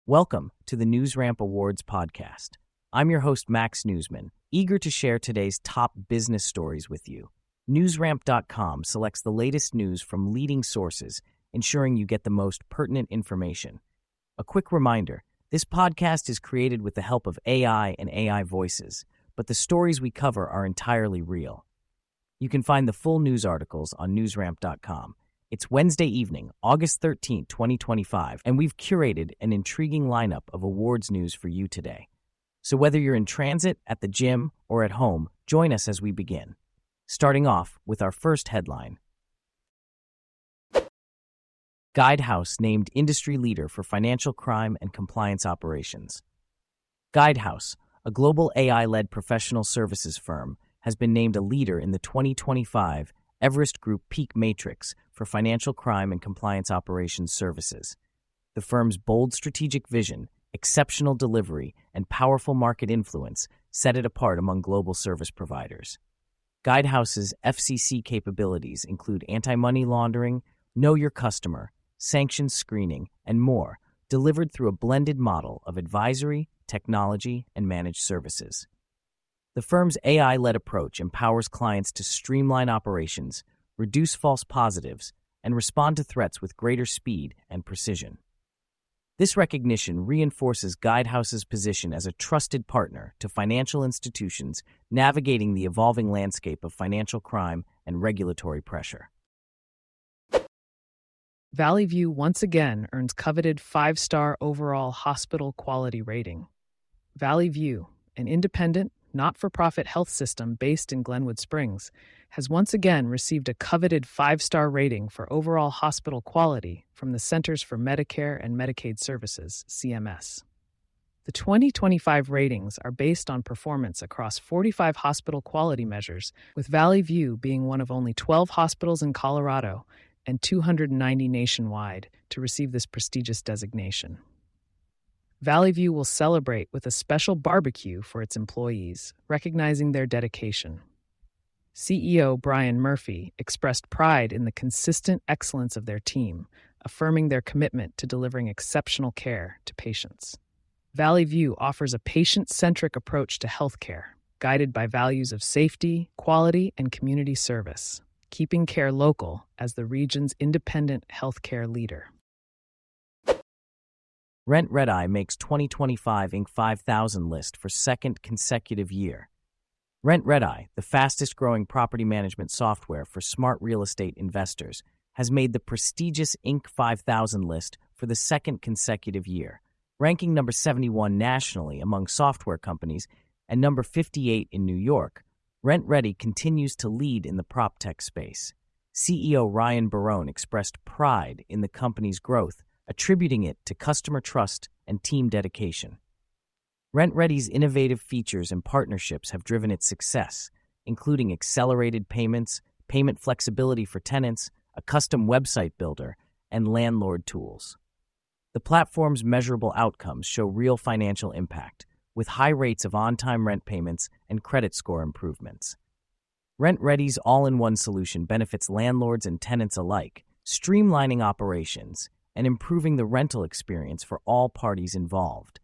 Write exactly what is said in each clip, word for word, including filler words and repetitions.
Welcome to the NewsRamp Awards podcast. I'm your host, Max Newsman, eager to share today's top business stories with you. NewsRamp dot com selects the latest news from leading sources, ensuring you get the most pertinent information. A quick reminder, this podcast is created with the help of A I and A I voices, but the stories we cover are entirely real. You can find the full news articles on NewsRamp dot com. It's Wednesday evening, August thirteenth, twenty twenty-five, and we've curated an intriguing lineup of awards news for you today. So whether you're in transit, at the gym, or at home, join us as we begin. Starting off with our first headline. Guidehouse named industry leader for financial crime and compliance operations. Guidehouse, a global A I-led professional services firm, has been named a leader in the twenty twenty-five Everest Group PEAK Matrix for financial crime and compliance operations services. The firm's bold strategic vision, exceptional delivery, and powerful market influence set it apart among global service providers. Guidehouse's F C C capabilities include anti-money laundering, know your customer, sanctions screening, and more, delivered through a blended model of advisory, technology, and managed services. The firm's A I-led approach empowers clients to streamline operations, reduce false positives, and respond to threats with greater speed and precision. This recognition reinforces Guidehouse's position as a trusted partner to financial institutions navigating the evolving landscape of financial crime and regulatory pressure. Valley View once again earns coveted five-star overall hospital quality rating. Valley View, an independent, not-for-profit health system based in Glenwood Springs, has once again received a coveted five-star rating for overall hospital quality from the Centers for Medicare and Medicaid Services, C M S. The twenty twenty-five ratings are based on performance across forty-five hospital quality measures, with Valley View being one of only twelve hospitals in Colorado and two hundred ninety nationwide to receive this prestigious designation. Valley View will celebrate with a special barbecue for its employees, recognizing their dedication. C E O Brian Murphy expressed pride in the consistent excellence of their team, affirming their commitment to delivering exceptional care to patients. Valley View offers a patient-centric approach to healthcare, guided by values of safety, quality, and community service, keeping care local as the region's independent healthcare leader. Rent Redeye makes twenty twenty-five Inc five thousand list for second consecutive year. Rent Redeye, the fastest-growing property management software for smart real estate investors, has made the prestigious Inc five thousand list for the second consecutive year, ranking number seventy-one nationally among software companies and number fifty-eight in New York. RentRedi continues to lead in the PropTech space. C E O Ryan Barone expressed pride in the company's growth, attributing it to customer trust and team dedication. RentRedi's innovative features and partnerships have driven its success, including accelerated payments, payment flexibility for tenants, a custom website builder, and landlord tools. The platform's measurable outcomes show real financial impact, with high rates of on-time rent payments and credit score improvements. RentRedi's all-in-one solution benefits landlords and tenants alike, streamlining operations and improving the rental experience for all parties involved.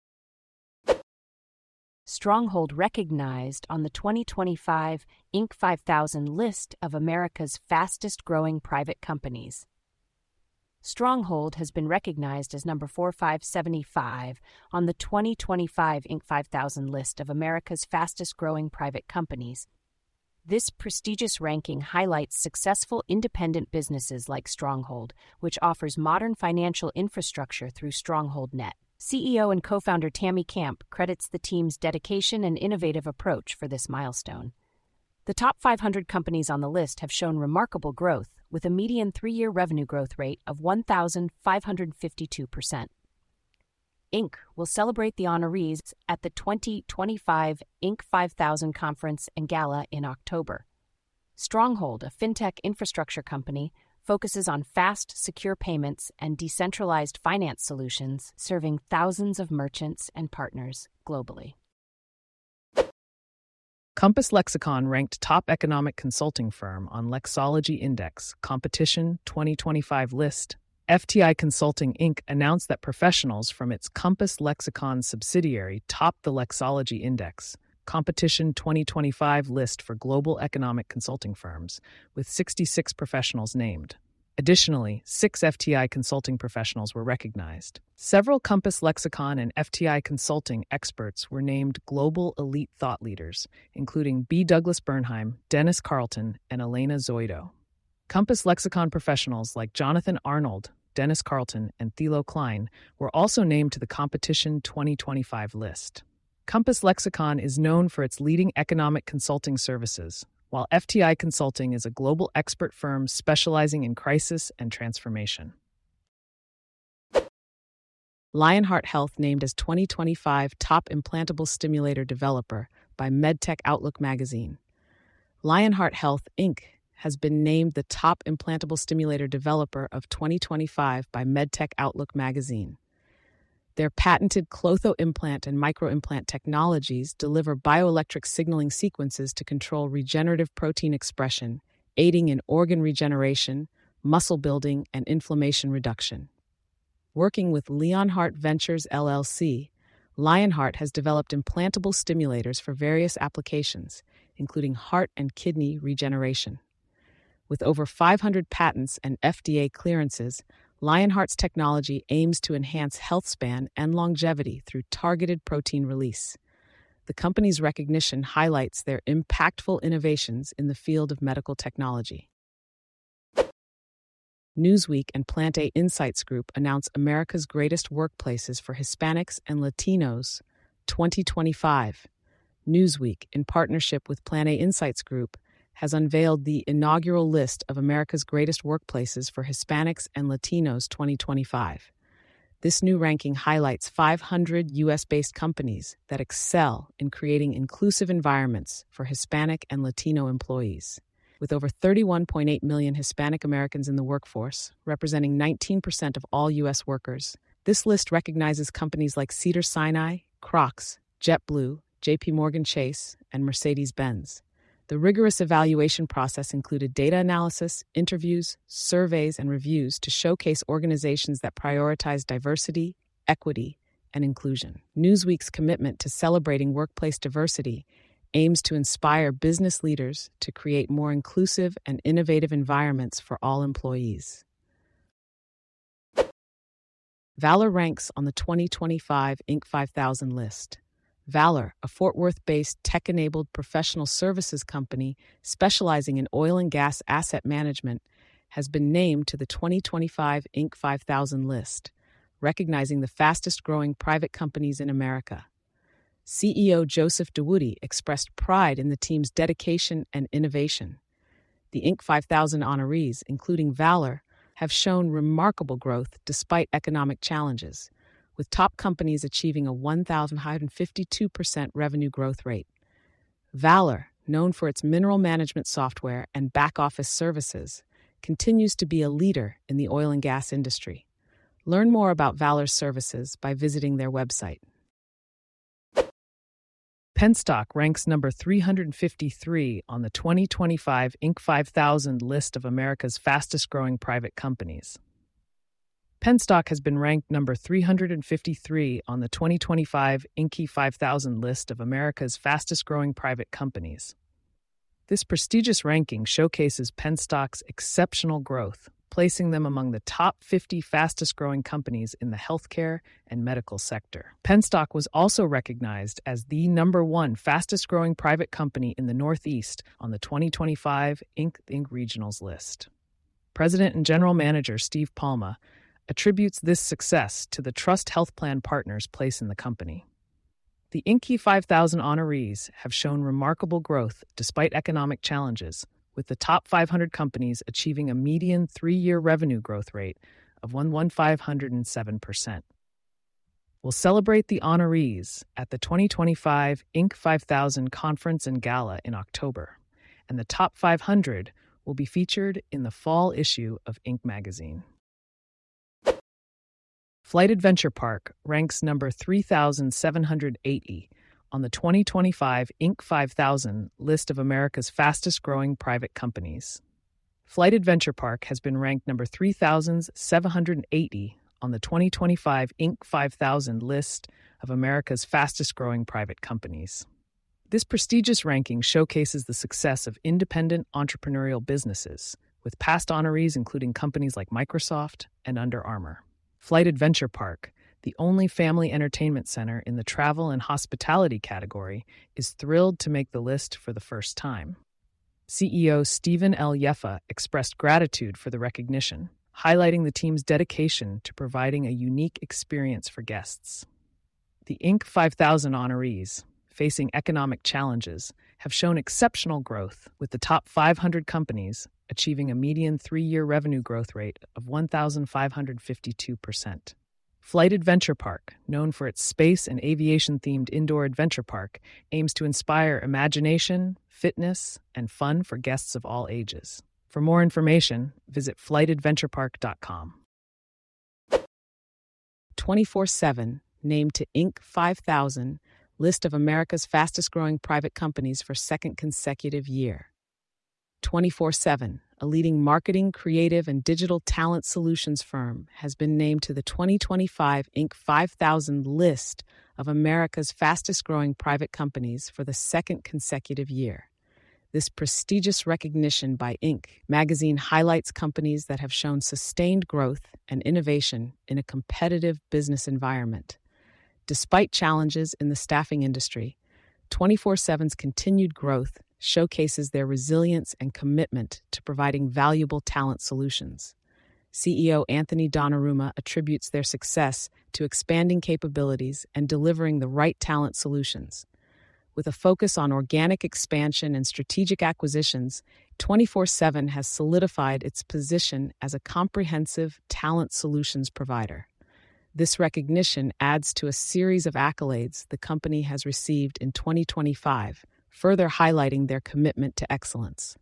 Stronghold recognized on the twenty twenty-five Inc five thousand list of America's fastest-growing private companies. Stronghold has been recognized as number four five seventy-five on the twenty twenty-five Inc five thousand list of America's fastest-growing private companies. This prestigious ranking highlights successful independent businesses like Stronghold, which offers modern financial infrastructure through Stronghold dot net. C E O and co-founder Tammy Camp credits the team's dedication and innovative approach for this milestone. The top five hundred companies on the list have shown remarkable growth, with a median three-year revenue growth rate of one thousand five hundred fifty-two percent. Inc will celebrate the honorees at the twenty twenty-five Inc five thousand Conference and Gala in October. Stronghold, a fintech infrastructure company, focuses on fast, secure payments and decentralized finance solutions, serving thousands of merchants and partners globally. Compass Lexicon ranked top economic consulting firm on Lexology Index Competition twenty twenty-five list F T I Consulting, Incorporated announced that professionals from its Compass Lexicon subsidiary topped the Lexology Index Competition twenty twenty-five list for global economic consulting firms, with sixty-six professionals named. Additionally, six F T I Consulting professionals were recognized. Several Compass Lexicon and F T I Consulting experts were named Global Elite Thought Leaders, including B. Douglas Bernheim, Dennis Carlton, and Elena Zoido. Compass Lexicon professionals like Jonathan Arnold, Dennis Carlton, and Thilo Klein were also named to the Competition twenty twenty-five list. Compass Lexicon is known for its leading economic consulting services, while F T I Consulting is a global expert firm specializing in crisis and transformation. Lionheart Health named as twenty twenty-five Top Implantable Stimulator Developer by MedTech Outlook magazine. Lionheart Health, Incorporated has been named the Top Implantable Stimulator Developer of twenty twenty-five by MedTech Outlook magazine. Their patented Clotho implant and microimplant technologies deliver bioelectric signaling sequences to control regenerative protein expression, aiding in organ regeneration, muscle building, and inflammation reduction. Working with Leonheart Ventures L L C, Lionheart has developed implantable stimulators for various applications, including heart and kidney regeneration. With over five hundred patents and F D A clearances, Lionheart's technology aims to enhance health span and longevity through targeted protein release. The company's recognition highlights their impactful innovations in the field of medical technology. Newsweek and Plant A Insights Group announce America's Greatest Workplaces for Hispanics and Latinos twenty twenty-five. Newsweek, in partnership with Plant A Insights Group, has unveiled the inaugural list of America's Greatest Workplaces for Hispanics and Latinos twenty twenty-five. This new ranking highlights five hundred U S-based companies that excel in creating inclusive environments for Hispanic and Latino employees. With over thirty-one point eight million Hispanic Americans in the workforce, representing nineteen percent of all U S workers, this list recognizes companies like Cedars-Sinai, Crocs, JetBlue, J P Morgan Chase, and Mercedes-Benz. The rigorous evaluation process included data analysis, interviews, surveys, and reviews to showcase organizations that prioritize diversity, equity, and inclusion. Newsweek's commitment to celebrating workplace diversity aims to inspire business leaders to create more inclusive and innovative environments for all employees. Valor ranks on the twenty twenty-five Inc five thousand list. Valor, a Fort Worth-based tech-enabled professional services company specializing in oil and gas asset management, has been named to the twenty twenty-five Inc five thousand list, recognizing the fastest-growing private companies in America. C E O Joseph DeWoody expressed pride in the team's dedication and innovation. The Inc five thousand honorees, including Valor, have shown remarkable growth despite economic challenges, with top companies achieving a one thousand one hundred fifty-two percent revenue growth rate. Valor, known for its mineral management software and back-office services, continues to be a leader in the oil and gas industry. Learn more about Valor's services by visiting their website. Penstock ranks number three hundred fifty-three on the twenty twenty-five Inc five thousand list of America's fastest-growing private companies. Penstock has been ranked number three hundred fifty-three on the twenty twenty-five Inc five thousand list of America's fastest-growing private companies. This prestigious ranking showcases Penstock's exceptional growth, placing them among the top fifty fastest-growing companies in the healthcare and medical sector. Penstock was also recognized as the number one fastest-growing private company in the Northeast on the twenty twenty-five Inc Inc Regionals list. President and General Manager Steve Palma attributes this success to the Trust Health Plan partners' place in the company. The Inc five thousand honorees have shown remarkable growth despite economic challenges, with the top five hundred companies achieving a median three-year revenue growth rate of one thousand one hundred seven percent. We'll celebrate the honorees at the twenty twenty-five Inc five thousand Conference and Gala in October, and the top five hundred will be featured in the fall issue of Inc magazine. Flight Adventure Park ranks number three thousand seven hundred eighty on the twenty twenty-five Inc five thousand list of America's fastest-growing private companies. Flight Adventure Park has been ranked number three thousand seven hundred eighty on the twenty twenty-five Inc five thousand list of America's fastest-growing private companies. This prestigious ranking showcases the success of independent entrepreneurial businesses, with past honorees including companies like Microsoft and Under Armour. Flight Adventure Park, the only family entertainment center in the travel and hospitality category, is thrilled to make the list for the first time. C E O Stephen L. Yeffa expressed gratitude for the recognition, highlighting the team's dedication to providing a unique experience for guests. The Inc five thousand honorees, facing economic challenges, have shown exceptional growth, with the top five hundred companies achieving a median three-year revenue growth rate of one thousand five hundred fifty-two percent. Flight Adventure Park, known for its space and aviation-themed indoor adventure park, aims to inspire imagination, fitness, and fun for guests of all ages. For more information, visit flight adventure park dot com. twenty-four seven, named to Inc five thousand, list of America's fastest-growing private companies for second consecutive year. twenty-four seven, a leading marketing, creative, and digital talent solutions firm, has been named to the twenty twenty-five Inc five thousand list of America's fastest-growing private companies for the second consecutive year. This prestigious recognition by Inc magazine highlights companies that have shown sustained growth and innovation in a competitive business environment. Despite challenges in the staffing industry, twenty-four seven's continued growth showcases their resilience and commitment to providing valuable talent solutions. C E O Anthony Donnarumma attributes their success to expanding capabilities and delivering the right talent solutions. With a focus on organic expansion and strategic acquisitions, twenty-four seven has solidified its position as a comprehensive talent solutions provider. This recognition adds to a series of accolades the company has received in twenty twenty-five, further highlighting their commitment to excellence.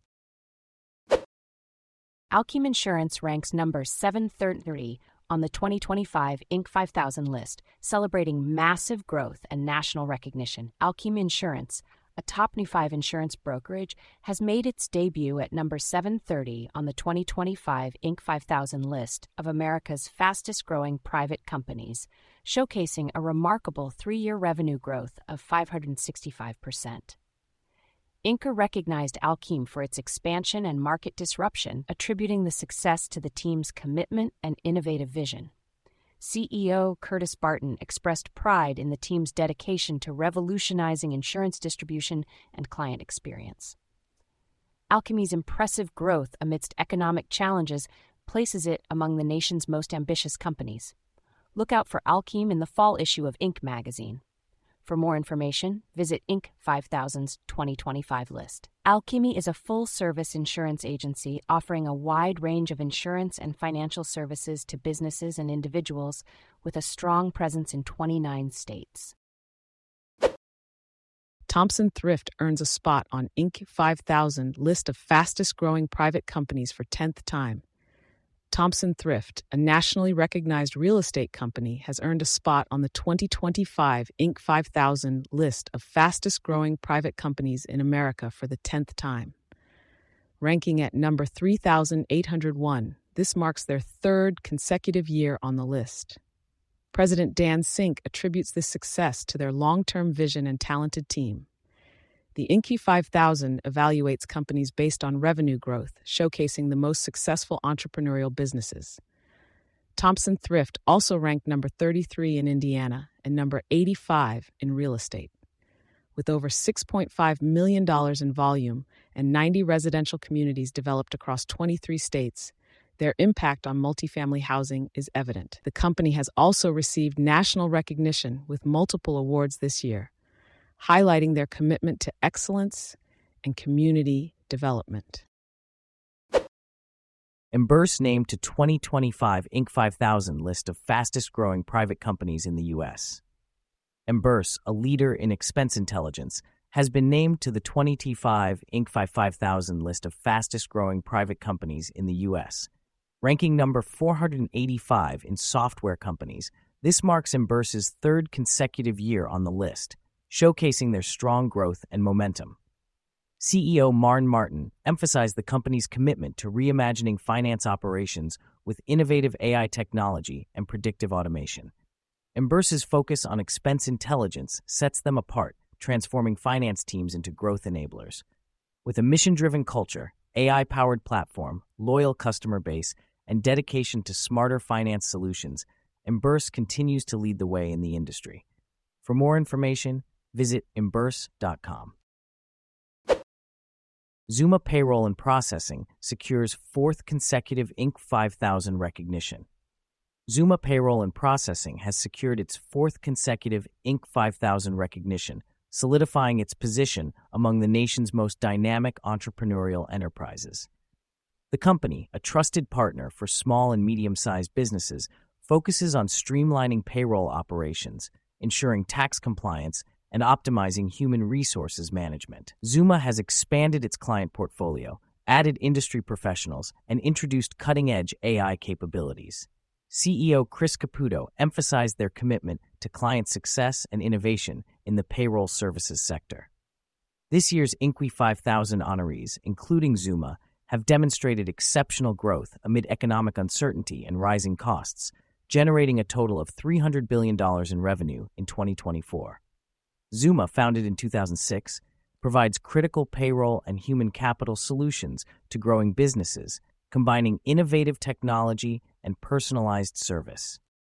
Alkem Insurance ranks number seven thirty on the twenty twenty-five Inc five thousand list, celebrating massive growth and national recognition. Alkem Insurance, a top twenty-five insurance brokerage, has made its debut at number seven thirty on the twenty twenty-five Inc five thousand list of America's fastest-growing private companies, showcasing a remarkable three-year revenue growth of five hundred sixty-five percent. Inc recognized Alkem for its expansion and market disruption, attributing the success to the team's commitment and innovative vision. C E O Curtis Barton expressed pride in the team's dedication to revolutionizing insurance distribution and client experience. Alkem's impressive growth amidst economic challenges places it among the nation's most ambitious companies. Look out for Alkem in the fall issue of Inc magazine. For more information, visit Inc five thousand's twenty twenty-five list. Alkemi is a full-service insurance agency offering a wide range of insurance and financial services to businesses and individuals with a strong presence in twenty-nine states. Thompson Thrift earns a spot on Inc five thousand list of fastest-growing private companies for tenth time. Thompson Thrift, a nationally recognized real estate company, has earned a spot on the twenty twenty-five Inc five thousand list of fastest-growing private companies in America for the tenth time. Ranking at number three thousand eight hundred one, this marks their third consecutive year on the list. President Dan Sink attributes this success to their long-term vision and talented team. The Inc five thousand evaluates companies based on revenue growth, showcasing the most successful entrepreneurial businesses. Thompson Thrift also ranked number thirty-three in Indiana and number eighty-five in real estate. With over six point five million dollars in volume and ninety residential communities developed across twenty-three states, their impact on multifamily housing is evident. The company has also received national recognition with multiple awards this year, highlighting their commitment to excellence and community development. Emburse named to twenty twenty-five Inc five thousand list of fastest-growing private companies in the U S. Emburse, a leader in expense intelligence, has been named to the twenty twenty-five Inc five thousand list of fastest-growing private companies in the U S. Ranking number four hundred eighty-five in software companies, this marks Emburse's third consecutive year on the list, showcasing their strong growth and momentum. C E O Marn Martin emphasized the company's commitment to reimagining finance operations with innovative A I technology and predictive automation. Emburse's focus on expense intelligence sets them apart, transforming finance teams into growth enablers. With a mission-driven culture, A I-powered platform, loyal customer base, and dedication to smarter finance solutions, Emburse continues to lead the way in the industry. For more information, visit emburse dot com. Zuma Payroll and Processing secures fourth consecutive Inc five thousand recognition. Zuma Payroll and Processing has secured its fourth consecutive Inc five thousand recognition, solidifying its position among the nation's most dynamic entrepreneurial enterprises. The company, a trusted partner for small and medium-sized businesses, focuses on streamlining payroll operations, ensuring tax compliance, and optimizing human resources management. Zuma has expanded its client portfolio, added industry professionals, and introduced cutting-edge A I capabilities. C E O Chris Caputo emphasized their commitment to client success and innovation in the payroll services sector. This year's Inc five thousand honorees, including Zuma, have demonstrated exceptional growth amid economic uncertainty and rising costs, generating a total of three hundred billion dollars in revenue in twenty twenty-four. Zuma, founded in two thousand six, provides critical payroll and human capital solutions to growing businesses, combining innovative technology and personalized service.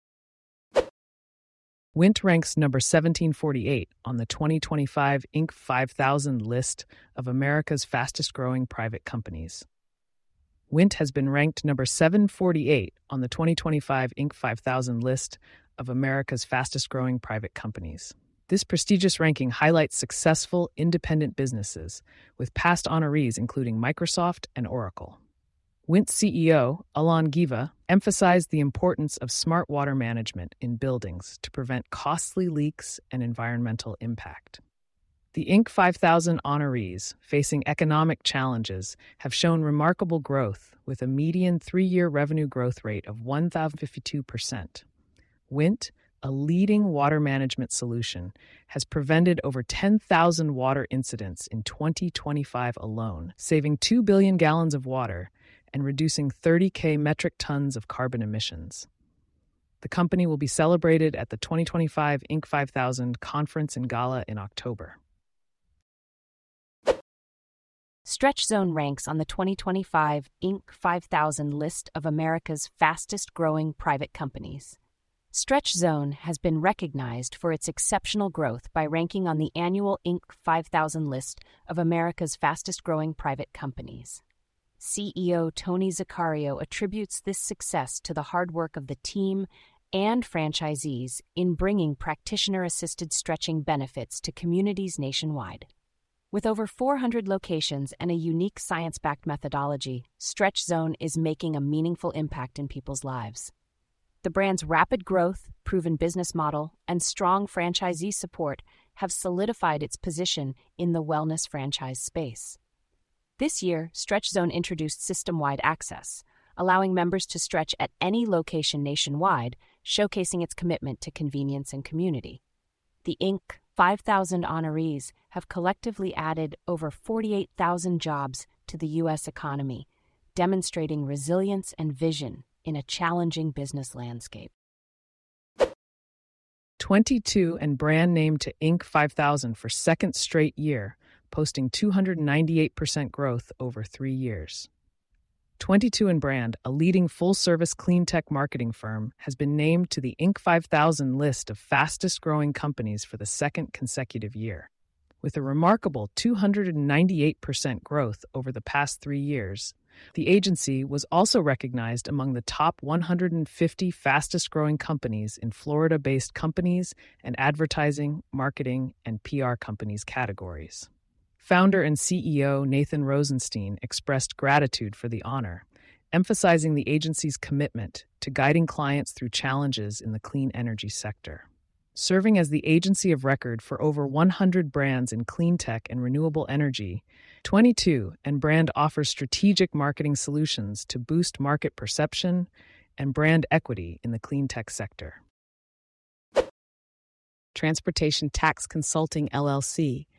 Wint ranks number seventeen forty-eight on the twenty twenty-five Inc five thousand list of America's fastest-growing private companies. Wint has been ranked number seven forty-eight on the twenty twenty-five Inc five thousand list of America's fastest-growing private companies. This prestigious ranking highlights successful, independent businesses, with past honorees including Microsoft and Oracle. Wint C E O, Alon Giva, emphasized the importance of smart water management in buildings to prevent costly leaks and environmental impact. The Inc five thousand honorees facing economic challenges have shown remarkable growth, with a median three-year revenue growth rate of one thousand fifty-two percent. Wint, a leading water management solution, has prevented over ten thousand water incidents in twenty twenty-five alone, saving two billion gallons of water and reducing thirty thousand metric tons of carbon emissions. The company will be celebrated at the twenty twenty-five Inc five thousand Conference and Gala in October. StretchZone ranks on the twenty twenty-five Inc five thousand list of America's fastest-growing private companies. StretchZone has been recognized for its exceptional growth by ranking on the annual Inc five thousand list of America's fastest-growing private companies. C E O Tony Zaccario attributes this success to the hard work of the team and franchisees in bringing practitioner-assisted stretching benefits to communities nationwide. With over four hundred locations and a unique science-backed methodology, StretchZone is making a meaningful impact in people's lives. The brand's rapid growth, proven business model, and strong franchisee support have solidified its position in the wellness franchise space. This year, StretchZone introduced system-wide access, allowing members to stretch at any location nationwide, showcasing its commitment to convenience and community. The Inc five thousand honorees have collectively added over forty-eight thousand jobs to the U S economy, demonstrating resilience and vision in a challenging business landscape. twenty-two and brand named to Inc five thousand for second straight year, posting two hundred ninety-eight percent growth over three years. twenty-two and Brand, a leading full-service clean tech marketing firm, has been named to the Inc five thousand list of fastest-growing companies for the second consecutive year. With a remarkable two hundred ninety-eight percent growth over the past three years, the agency was also recognized among the top one hundred fifty fastest-growing companies in Florida-based companies and advertising, marketing, and P R companies categories. Founder and C E O Nathan Rosenstein expressed gratitude for the honor, emphasizing the agency's commitment to guiding clients through challenges in the clean energy sector. Serving as the agency of record for over one hundred brands in clean tech and renewable energy, twenty-two and Brand offers strategic marketing solutions to boost market perception and brand equity in the clean tech sector. Transportation Tax Consulting L L C,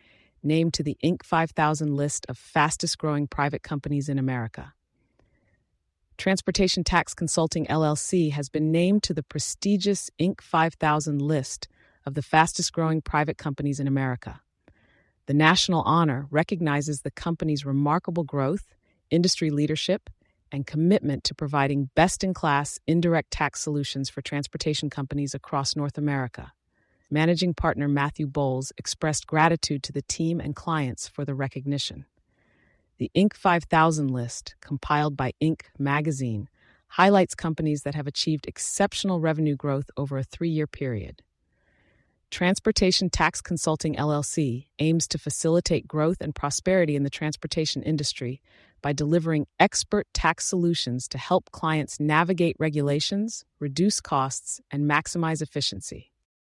named to the Inc five thousand list of fastest-growing private companies in America. Transportation Tax Consulting L L C has been named to the prestigious Inc five thousand list of the fastest-growing private companies in America. The national honor recognizes the company's remarkable growth, industry leadership, and commitment to providing best-in-class indirect tax solutions for transportation companies across North America. Managing partner Matthew Bowles expressed gratitude to the team and clients for the recognition. The Inc five thousand list, compiled by Inc magazine, highlights companies that have achieved exceptional revenue growth over a three-year period. Transportation Tax Consulting L L C aims to facilitate growth and prosperity in the transportation industry by delivering expert tax solutions to help clients navigate regulations, reduce costs, and maximize efficiency.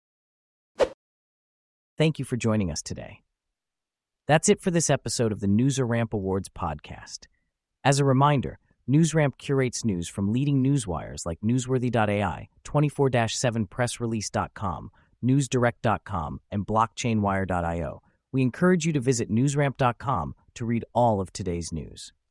Thank you for joining us today. That's it for this episode of the NewsRamp Awards podcast. As a reminder, NewsRamp curates news from leading newswires like newsworthy dot A I, twenty-four seven press release dot com, newsdirect dot com, and blockchain wire dot io. We encourage you to visit newsramp dot com to read all of today's news.